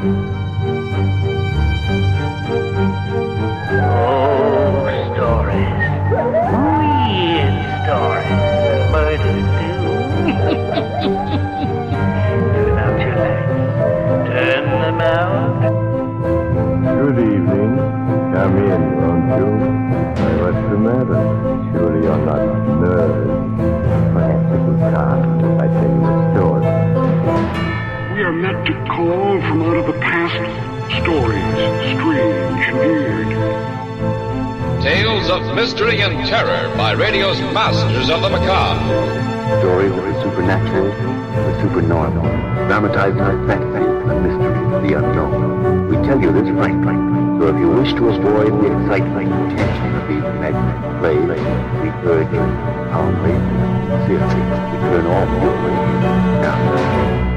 Stories. Weird stories. Murders, too. Turn out your lights. Turn them out. Good evening. Come in, won't you? What's the matter? Surely you're not nervous. Perhaps it will calm if I tell you a story. We are meant to call from out of the past stories, strange and weird. Tales of mystery and terror by radio's masters of the macabre. Stories of the supernatural, the supernormal, dramatized in fantasy, the mystery, the unknown. We tell you this frankly, so if you wish to avoid the excitement and tension of these imaginary plays, we urge you calmly, sincerely, to turn off your radio now.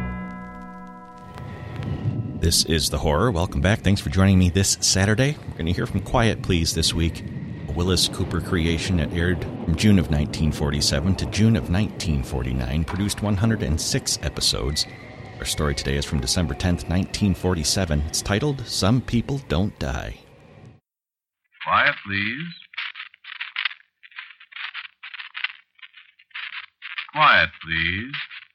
This is The Horror. Welcome back. Thanks for joining me this Saturday. We're going to hear from Quiet Please this week, a Willis Cooper creation. It aired from June of 1947 to June of 1949, produced 106 episodes. Our story today is from December 10th, 1947. It's titled, Some People Don't Die. Quiet, please. Quiet, please.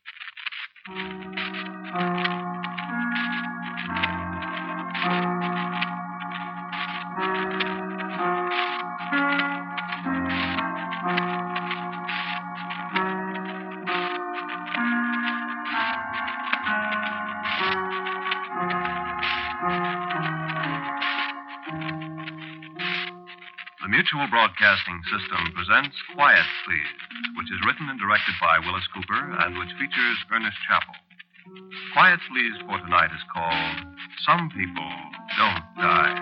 The Mutual Broadcasting System presents Quiet, Please, which is written and directed by Willis Cooper and which features Ernest Chappell. Quiet, Please for tonight is called Some People Don't Die.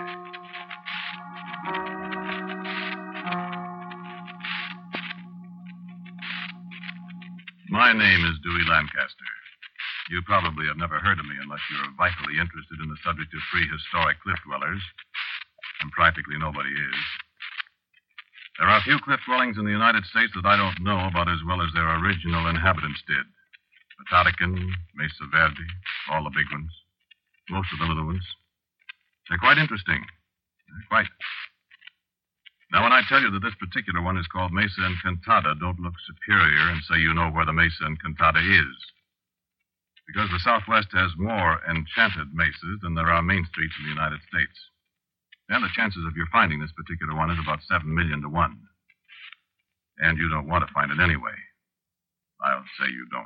My name is Dewey Lancaster. You probably have never heard of me unless you're vitally interested in the subject of prehistoric cliff dwellers, and practically nobody is. There are few cliff dwellings in the United States that I don't know about as well as their original inhabitants did. Patatacan, Mesa Verde, all the big ones, most of the little ones. They're quite interesting. Quite. Now, when I tell you that this particular one is called Mesa Encantada, don't look superior and say you know where the Mesa Encantada is. Because the Southwest has more enchanted mesas than there are main streets in the United States. And the chances of your finding this particular one is about 7 million to 1. And you don't want to find it anyway. I'll say you don't.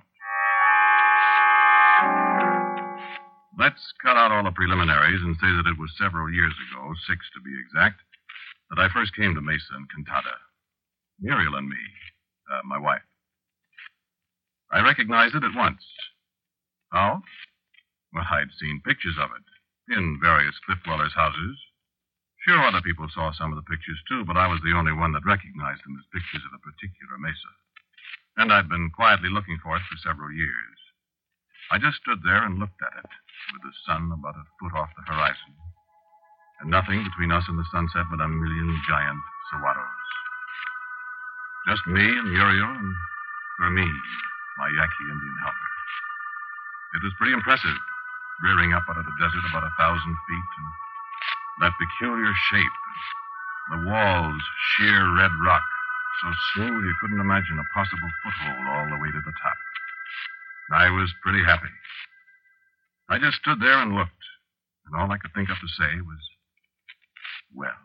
Let's cut out all the preliminaries and say that it was several years ago, 6 to be exact, that I first came to Mesa Encantada. Muriel and me, my wife. I recognized it at once. How? Well, I'd seen pictures of it in various cliff dwellers' houses. Sure, other people saw some of the pictures, too, but I was the only one that recognized them as pictures of a particular mesa. And I'd been quietly looking for it for several years. I just stood there and looked at it, with the sun about a foot off the horizon. And nothing between us and the sunset but a million giant saguaros. Just me and Muriel and Fermin, my Yaqui Indian helper. It was pretty impressive, rearing up out of the desert about 1,000 feet, and that peculiar shape, the walls sheer red rock, so smooth you couldn't imagine a possible foothold all the way to the top. I was pretty happy. I just stood there and looked, and all I could think of to say was, well.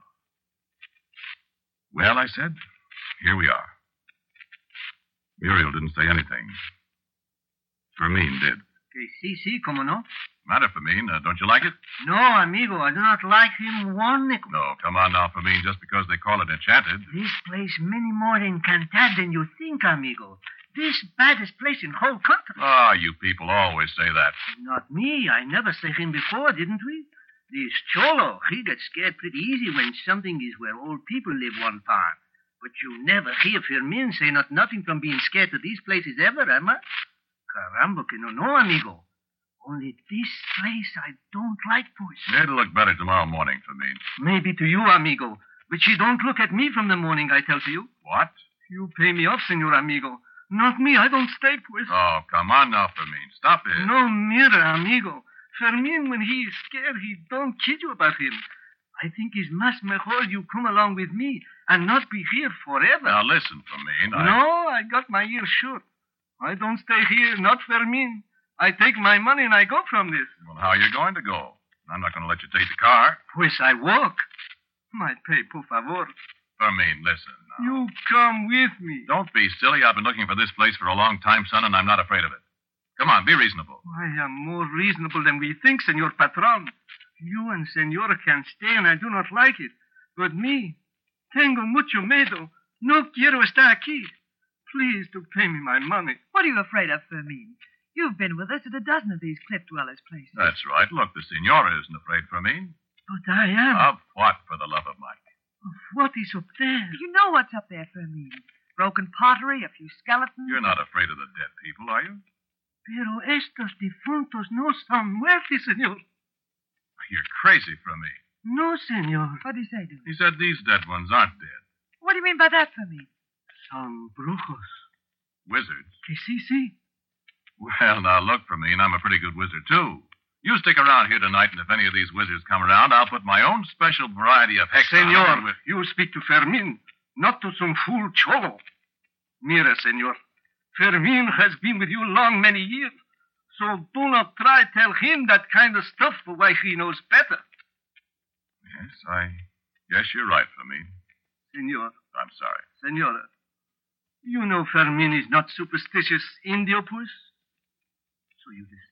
Well, I said, here we are. Muriel didn't say anything. Fermin did. Sí, como no? Matter, Fermin, don't you like it? No, amigo, I do not like him one nickel. No, come on now, Fermin, just because they call it enchanted. This place many more encantado than you think, amigo. This baddest place in whole country. Ah, you people always say that. Not me. I never say him before, didn't we? This Cholo, he gets scared pretty easy when something is where old people live one part. But you never hear Fermin say nothing from being scared to these places ever, Emma. Caramba, que no, amigo. Only this place I don't like, pues. It'll look better tomorrow morning, Fermin. Maybe to you, amigo. But she don't look at me from the morning, I tell to you. What? You pay me off, senor amigo. Not me, I don't stay, pues. Oh, come on now, Fermin. Stop it. No, mira, amigo. Fermin, when he is scared, he don't kid you about him. I think it's much mejor you come along with me and not be here forever. Now, listen, Fermin. No, I got my ears shut. I don't stay here, not Fermin. I take my money and I go from this. Well, how are you going to go? I'm not going to let you take the car. Pues I walk. My pay, por favor. Fermin, listen. Now. You come with me. Don't be silly. I've been looking for this place for a long time, son, and I'm not afraid of it. Come on, be reasonable. I am more reasonable than we think, Senor Patron. You and Senora can stay, and I do not like it. But me, tengo mucho miedo. No quiero estar aquí. Please to pay me my money. What are you afraid of, Fermin? You've been with us at a dozen of these cliff dwellers' places. That's right. Look, the senora isn't afraid, Fermin. But I am. Of what, for the love of Mike? Of what is up there? You know what's up there, Fermin. Broken pottery, a few skeletons. You're not afraid of the dead people, are you? Pero estos difuntos no son muertos, senor. You're crazy, Fermin. No, senor. What did he say to you? He said these dead ones aren't dead. What do you mean by that, Fermin? Son brujos. Wizards. Que sí. Well, now, look, Fermin, I'm a pretty good wizard, too. You stick around here tonight, and if any of these wizards come around, I'll put my own special variety of hex on Senor, them with... you speak to Fermin, not to some fool cholo. Mira, senor, Fermin has been with you long many years, so do not try tell him that kind of stuff for why he knows better. Yes, I guess you're right, Fermin. Senor. I'm sorry. Senora, you know Fermin is not superstitious Indiopus? So you listen.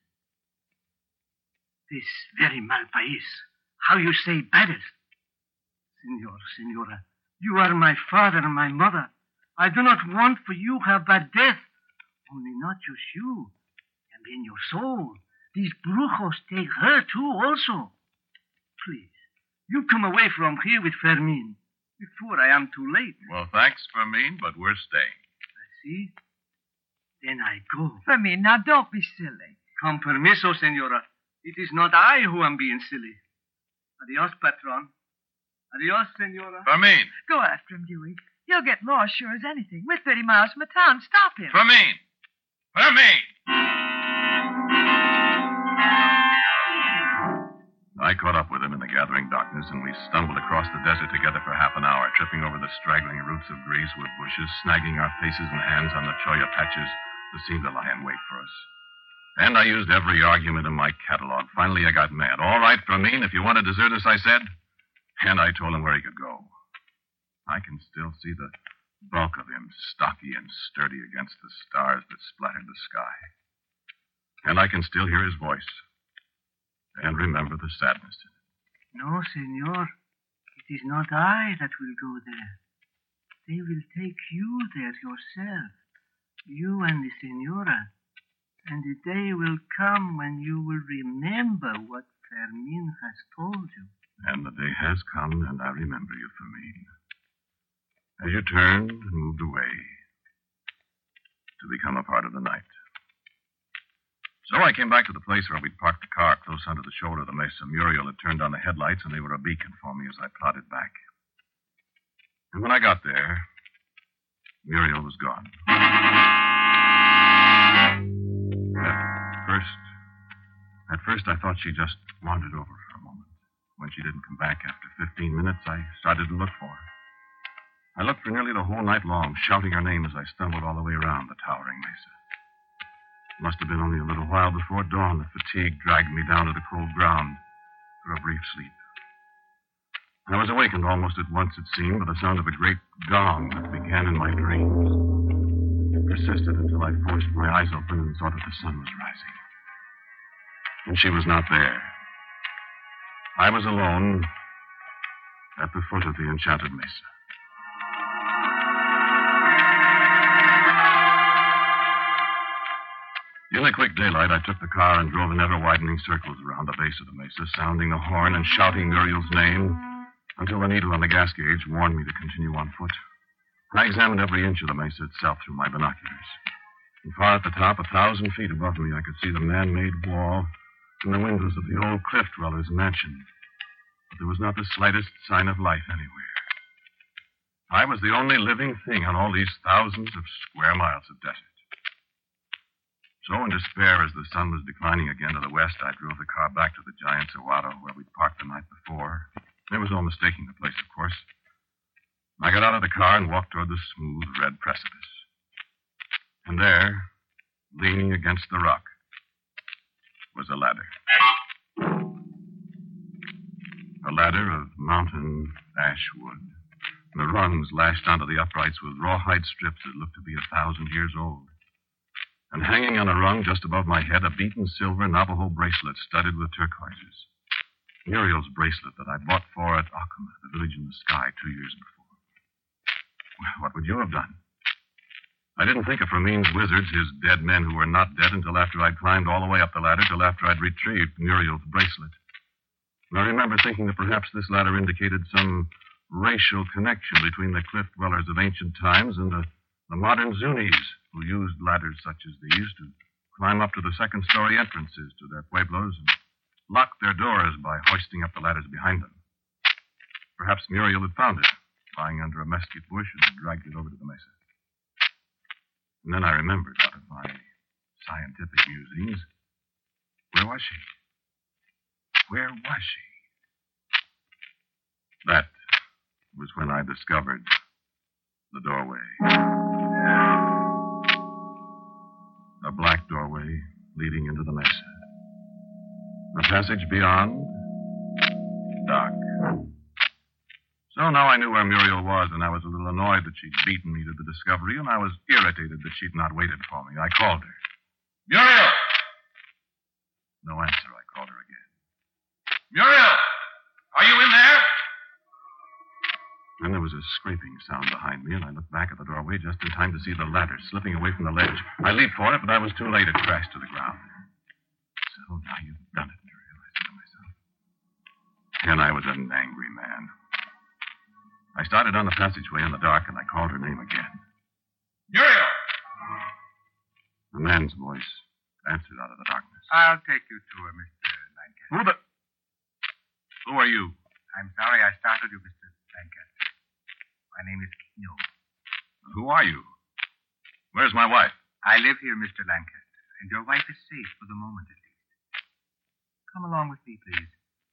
This very mal país. How you say baddest? Senora, you are my father and my mother. I do not want for you have bad death. Only not just you. And in your soul, these brujos take her too also. Please, you come away from here with Fermin before I am too late. Well, thanks, Fermin, but we're staying. I see. Then I go. Fermin, now don't be silly. Con permiso, senora. It is not I who am being silly. Adios, patron. Adios, senora. Fermin! Go after him, Dewey. He'll get lost sure as anything. We're 30 miles from the town. Stop him. Fermin! Fermin! I caught up with him in the gathering darkness, and we stumbled across the desert together for half an hour, tripping over the straggling roots of greasewood bushes, snagging our faces and hands on the cholla patches that seemed to lie in wait for us. And I used every argument in my catalog. Finally, I got mad. All right, Fermin, if you want to desert us, I said. And I told him where he could go. I can still see the bulk of him, stocky and sturdy against the stars that splattered the sky. And I can still hear his voice. And remember the sadness in it. No, senor. It is not I that will go there. They will take you there yourself. You and the senora. And the day will come when you will remember what Fermin has told you. And the day has come, and I remember you, Fermin. As you turned and moved away to become a part of the night. So I came back to the place where we'd parked the car close under the shoulder of the mesa. Muriel had turned on the headlights, and they were a beacon for me as I plodded back. And when I got there, Muriel was gone. At first, I thought she just wandered over for a moment. When she didn't come back after 15 minutes, I started to look for her. I looked for nearly the whole night long, shouting her name as I stumbled all the way around the towering mesa. It must have been only a little while before dawn that fatigue dragged me down to the cold ground for a brief sleep. I was awakened almost at once, it seemed, by the sound of a great gong that began in my dreams. It persisted until I forced my eyes open and saw that the sun was rising. And she was not there. I was alone at the foot of the enchanted mesa. In the quick daylight, I took the car and drove in ever-widening circles around the base of the mesa, sounding the horn and shouting Muriel's name until the needle on the gas gauge warned me to continue on foot. I examined every inch of the mesa itself through my binoculars. And far at the top, 1,000 feet above me, I could see the man-made wall and the windows of the old cliff dweller's mansion. But there was not the slightest sign of life anywhere. I was the only living thing on all these thousands of square miles of desert. So, in despair, as the sun was declining again to the west, I drove the car back to the Giant Saguaro, where we'd parked the night before. There was no mistaking the place, of course. I got out of the car and walked toward the smooth red precipice. And there, leaning against the rock, was a ladder. A ladder of mountain ash wood. The rungs lashed onto the uprights with rawhide strips that looked to be 1,000 years old. And hanging on a rung just above my head, a beaten silver Navajo bracelet studded with turquoises. Muriel's bracelet that I bought for at Acoma, the village in the sky, 2 years before. Well, what would you have done? I didn't think of Ramin's wizards, his dead men who were not dead, until after I'd climbed all the way up the ladder, till after I'd retrieved Muriel's bracelet. And I remember thinking that perhaps this ladder indicated some racial connection between the cliff dwellers of ancient times and the modern Zunis, who used ladders such as these to climb up to the second-story entrances to their pueblos and lock their doors by hoisting up the ladders behind them. Perhaps Muriel had found it, lying under a mesquite bush, and had dragged it over to the mesa. And then I remembered, out of my scientific musings, where was she? Where was she? That was when I discovered the doorway. A black doorway leading into the mesa. The passage beyond, dark. So now I knew where Muriel was, and I was a little annoyed that she'd beaten me to the discovery, and I was irritated that she'd not waited for me. I called her. Muriel! No answer. I called her again. Muriel! Are you in there? Then there was a scraping sound behind me, and I looked back at the doorway just in time to see the ladder slipping away from the ledge. I leaped for it, but I was too late. It crashed to the ground. So now you've done it, Muriel, I said to myself. And I was an angry man. I started on the passageway in the dark, and I called her name again. Muriel! The man's voice answered out of the darkness. I'll take you to her, Mr. Lancaster. Who are you? I'm sorry I startled you, Mr. Lancaster. My name is Kino. Who are you? Where's my wife? I live here, Mr. Lancaster, and your wife is safe for the moment, at least. Come along with me, please.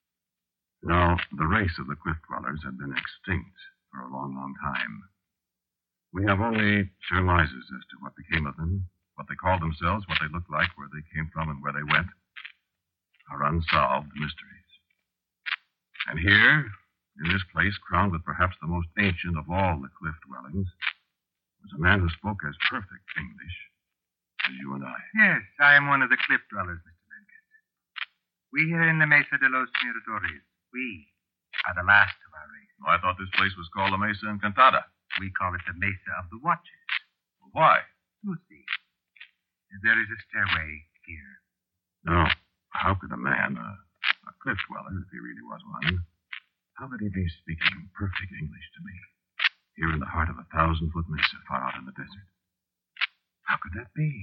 No, the race of the cliff dwellers had been extinct for a long, long time. We have only surmises as to what became of them, what they called themselves, what they looked like, where they came from, and where they went. Our unsolved mysteries. And here, in this place, crowned with perhaps the most ancient of all the cliff dwellings, was a man who spoke as perfect English as you and I. Yes, I am one of the cliff dwellers, Mr. Lancaster. We here in the Mesa de los Miradores, we are the last of our race. Oh, I thought this place was called the Mesa Encantada. We call it the Mesa of the Watchers. Why? You see, there is a stairway here. No, how could a man, a cliff dweller, if he really was one, how could he be speaking perfect English to me, here in the heart of a 1,000-foot mesa far out in the desert? How could that be?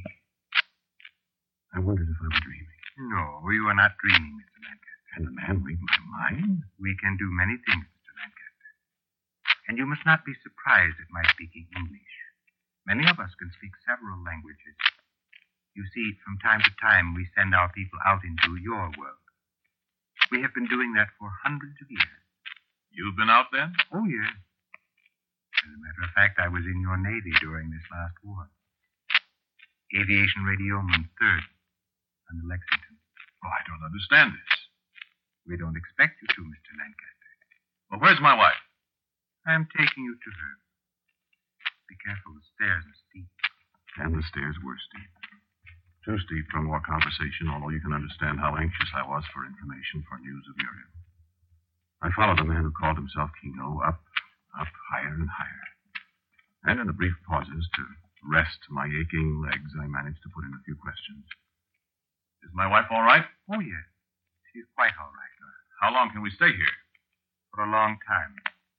I wondered if I were dreaming. No, you are not dreaming, Mr. Lancaster. Can the man read my mind? We can do many things, Mr. Lancaster. And you must not be surprised at my speaking English. Many of us can speak several languages. You see, from time to time, we send our people out into your world. We have been doing that for hundreds of years. You've been out then? Oh, yes. As a matter of fact, I was in your Navy during this last war. Aviation Radioman 3rd on the Lexington. Oh, I don't understand this. We don't expect you to, Mr. Lancaster. Well, where's my wife? I'm taking you to her. Be careful, the stairs are steep. And the stairs were steep. Too steep for more conversation, although you can understand how anxious I was for information, for news of Muriel. I followed the man who called himself Kino up, higher and higher. And in the brief pauses to rest my aching legs, I managed to put in a few questions. Is my wife all right? Oh, yes. She's quite all right. How long can we stay here? For a long time.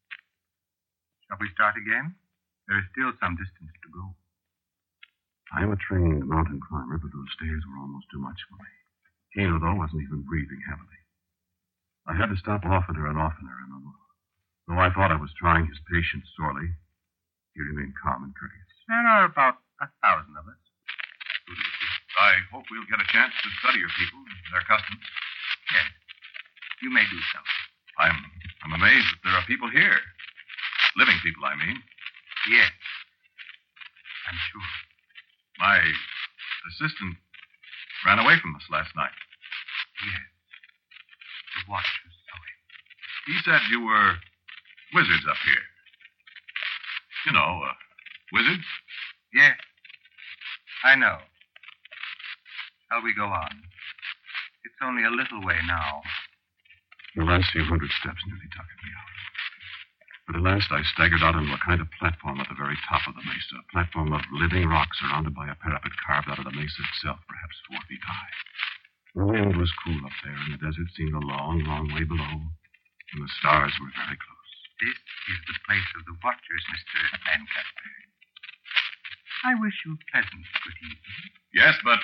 Shall we start again? There is still some distance to go. I am a trained mountain climber, but those stairs were almost too much for me. Kino, though, wasn't even breathing heavily. I had to stop oftener and oftener, and though I thought I was trying his patience sorely, he remained calm and courteous. There are about 1,000 of us. I hope we'll get a chance to study your people, their customs. Yes. You may do so. I'm amazed that there are people here. Living people, I mean. Yes. I'm sure. My assistant ran away from us last night. Yes. The watchers saw him. He said you were wizards up here. You know, wizards? Yes. I know. Shall we go on? It's only a little way now. The last few hundred steps nearly took me out. But at last I staggered out onto a kind of platform at the very top of the mesa, a platform of living rock surrounded by a parapet carved out of the mesa itself, perhaps 4 feet high. The wind was cool up there, and the desert seemed a long, long way below, and the stars were very close. This is the place of the watchers, Mr. Lancaster. I wish you a pleasant good evening. Yes, but...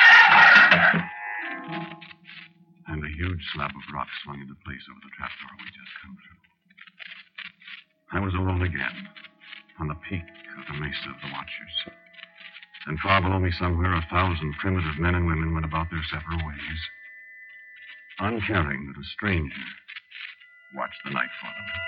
And a huge slab of rock swung into place over the trapdoor we just come through. I was alone again, on the peak of the mesa of the watchers. And far below me somewhere, 1,000 primitive men and women went about their separate ways, uncaring that a stranger watched the night for them.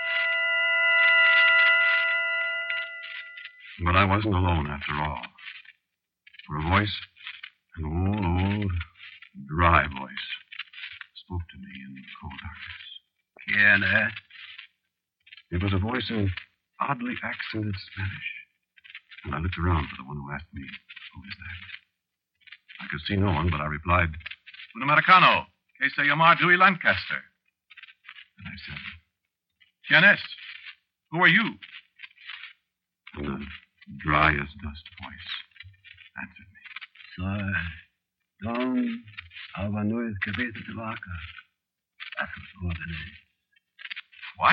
But I wasn't alone after all. For a voice, an old, dry voice, spoke to me in the cold darkness. Kenneth? It was a voice in oddly accented Spanish. And I looked around for the one who asked me, who is that? I could see no one, but I replied, Un americano, que se llama Dewey Lancaster. And I said, ¿Quién es? Who are you? And a dry as dust voice answered me. Soy Don Alvanuez Cabeza de Vaca. A sus órdenes. What?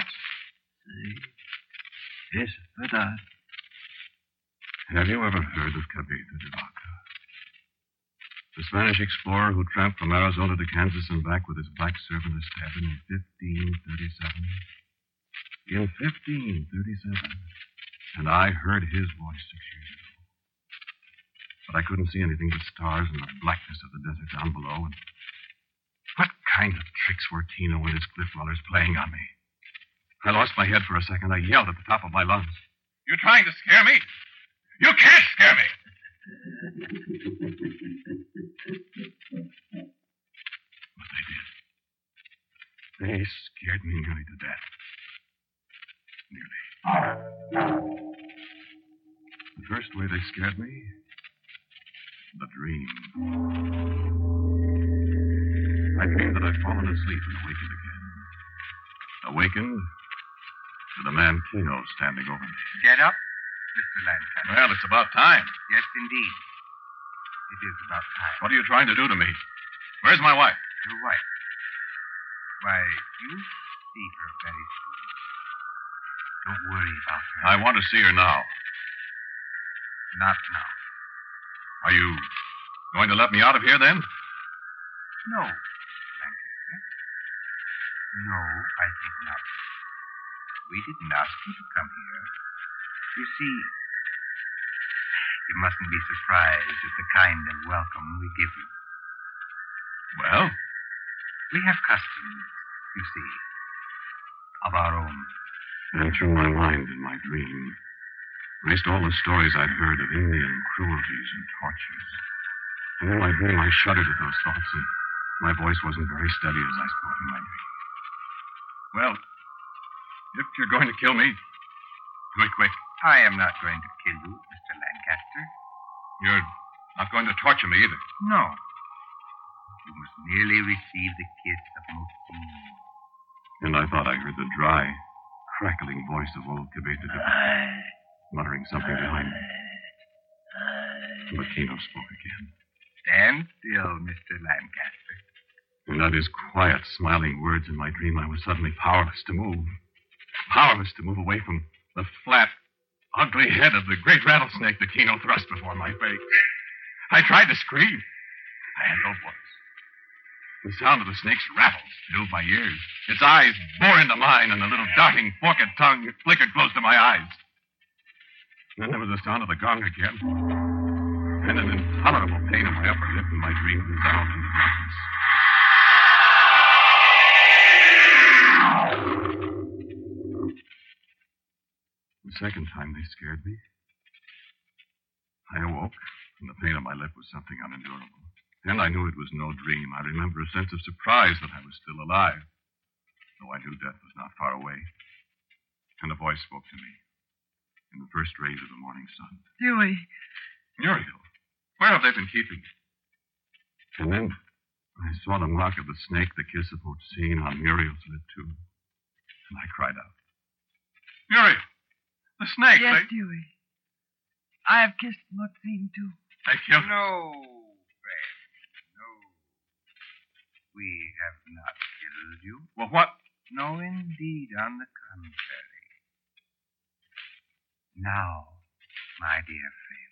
Sí. Es verdad. Have you ever heard of Cabeza de Vaca? The Spanish explorer who tramped from Arizona to Kansas and back with his black servant Esteban in 1537. In 1537. And I heard his voice 6 years ago. But I couldn't see anything but stars and the blackness of the desert down below. And what kind of tricks were Tino and his cliff dwellers playing on me? I lost my head for a second. I yelled at the top of my lungs. You're trying to scare me? You can't scare me! But they did. They scared me nearly to death. Nearly. The first way they scared me, the dream. I dreamed that I'd fallen asleep and awakened again. Awakened with a man Kino standing over me. Get up, Mr. Lancaster. Well, it's about time. Yes, indeed. It is about time. What are you trying to do to me? Where's my wife? Your wife? Why, you'll see her very soon. Don't worry about her. I want to see her now. Not now. Are you going to let me out of here, then? No, Lancaster. No, I think not. We didn't ask you to come here. You see, you mustn't be surprised at the kind of welcome we give you. Well? We have customs, you see, of our own. And through my mind in my dream raced all the stories I'd heard of Indian cruelties and tortures. And in my dream I shuddered at those thoughts, and my voice wasn't very steady as I spoke in my dream. Well, if you're going to kill me, do it quick. I am not going to kill you, Mr. Lancaster. You're not going to torture me either. No. You must merely receive the kiss of Motin. And I thought I heard the dry, crackling voice of old Cabeza de Vaca, muttering something behind me. But Kino spoke again. Stand still, Mr. Lancaster. And at his quiet, smiling words in my dream, I was suddenly powerless to move. Powerless to move away from the flat, ugly head of the great rattlesnake that Kino thrust before my face. I tried to scream. I had no voice. The sound of the snake's rattles filled my ears. Its eyes bore into mine, and the little darting, forked tongue flickered close to my eyes. Then there was the sound of the gong again. and an intolerable pain in my upper lip, and my dream dissolved into darkness. The second time they scared me. I awoke, and the pain on my lip was something unendurable. And I knew it was no dream. I remember a sense of surprise that I was still alive, though I knew death was not far away. And a voice spoke to me in the first rays of the morning sun. Dewey. Muriel, where have they been keeping you? And then I saw the mark of the snake, the kiss of Otsine on Muriel's lip, too. And I cried out. Muriel! The snake! Yes, Dewey. I have kissed Otsine, too. They killed her. No, friend. No. We have not killed you. Well, what? No, indeed, on the contrary. Now, my dear friend,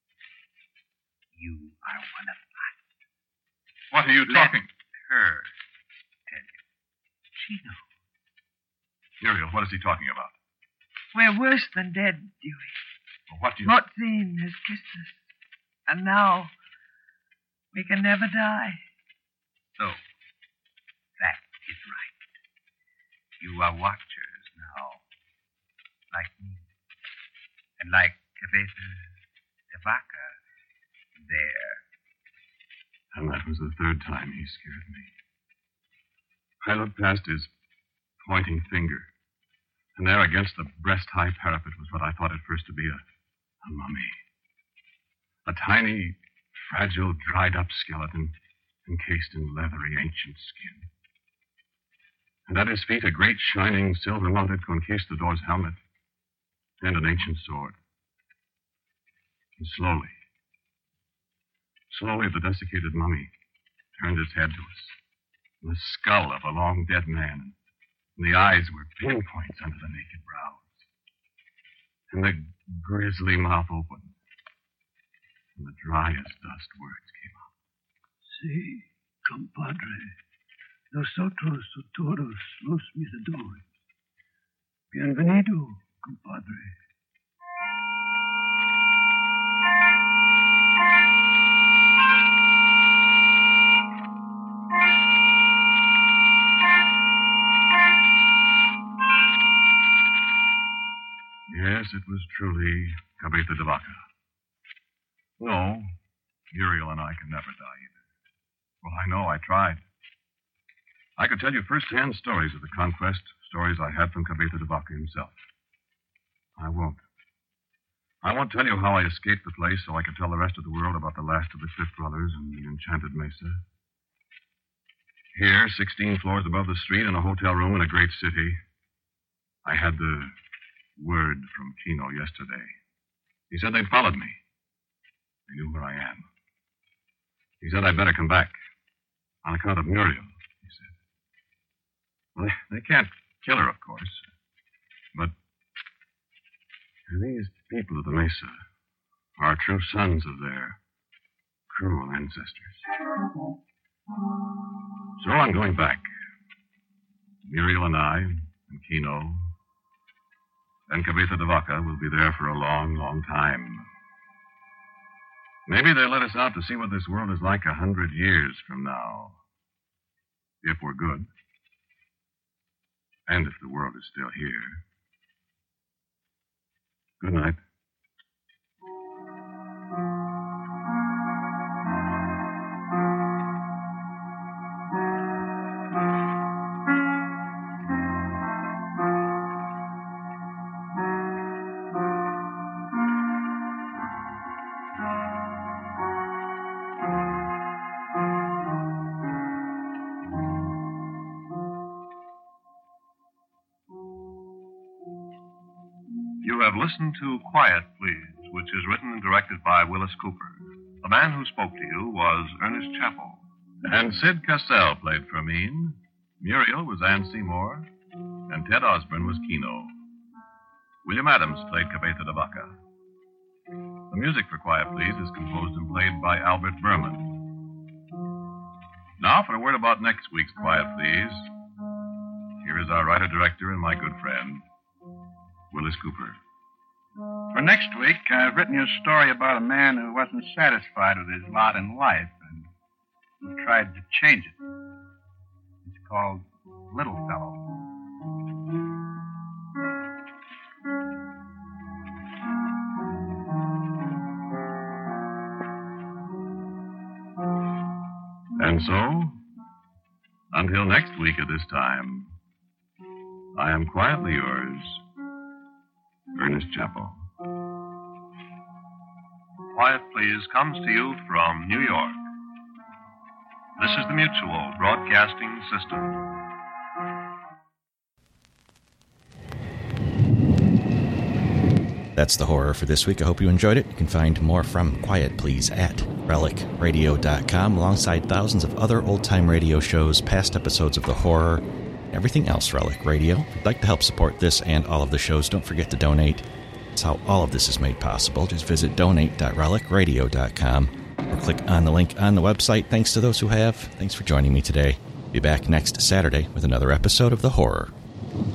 you are one of us. What are you talking? Let her tell you. She knows. Muriel, what is he talking about? We're worse than dead, Dewey. Well, what do you... Otsine has kissed us. And now, we can never die. So, that is right. You are watchers now, like me. And like Kaveta de Vaca, there. And that was the third time he scared me. I looked past his pointing finger, and there against the breast-high parapet was what I thought at first to be a mummy. A tiny, fragile, dried-up skeleton encased in leathery, ancient skin. And at his feet, a great, shining, silver-mounted conquistador's helmet and an ancient sword. And slowly, the desiccated mummy turned its head to us. And the skull of a long-dead man, and the eyes were pinpoints under the naked brows. And the grisly mouth opened, and the dry as dust words came out. Sí, compadre. Nosotros todos los miradores. Bienvenido, compadre. Yes, it was truly Kaveta de Vaca. No, Muriel and I can never die either. Well, I know, I tried. I could tell you first-hand stories of the conquest, stories I had from Kaveta de Vaca himself. I won't. I won't tell you how I escaped the place so I could tell the rest of the world about the last of the Cliff Brothers and the Enchanted Mesa. Here, 16 floors above the street in a hotel room in a great city, I had the word from Kino yesterday. He said they'd followed me. They knew where I am. He said I'd better come back. On account of Muriel, he said. Well, they can't kill her, of course. But these people of the Mesa are true sons of their cruel ancestors. So I'm going back. Muriel and I, and Kino, and Kaveta de Vaca will be there for a long, long time. Maybe they'll let us out to see what this world is like 100 years from now. If we're good. And if the world is still here. Good night. You have listened to Quiet, Please, which is written and directed by Willis Cooper. The man who spoke to you was Ernest Chappell. And Sid Cassell played Fermine. Muriel was Anne Seymour. And Ted Osborne was Kino. William Adams played Kaveta de Vaca. The music for Quiet, Please is composed and played by Albert Berman. Now for a word about next week's Quiet, Please. Here is our writer-director and my good friend, Willis Cooper. For next week, I've written you a story about a man who wasn't satisfied with his lot in life and who tried to change it. It's called Little Fellow. And so, until next week at this time, I am quietly yours, Ernest Chappell. Quiet Please comes to you from New York. This is the Mutual Broadcasting System. That's the horror for this week. I hope you enjoyed it. You can find more from Quiet Please at relicradio.com, alongside thousands of other old-time radio shows, past episodes of the horror, everything else Relic Radio. If you'd like to help support this and all of the shows, don't forget to donate. That's how all of this is made possible. Just visit donate.relicradio.com or click on the link on the website. Thanks to those who have. Thanks for joining me today. Be back next Saturday with another episode of The Horror.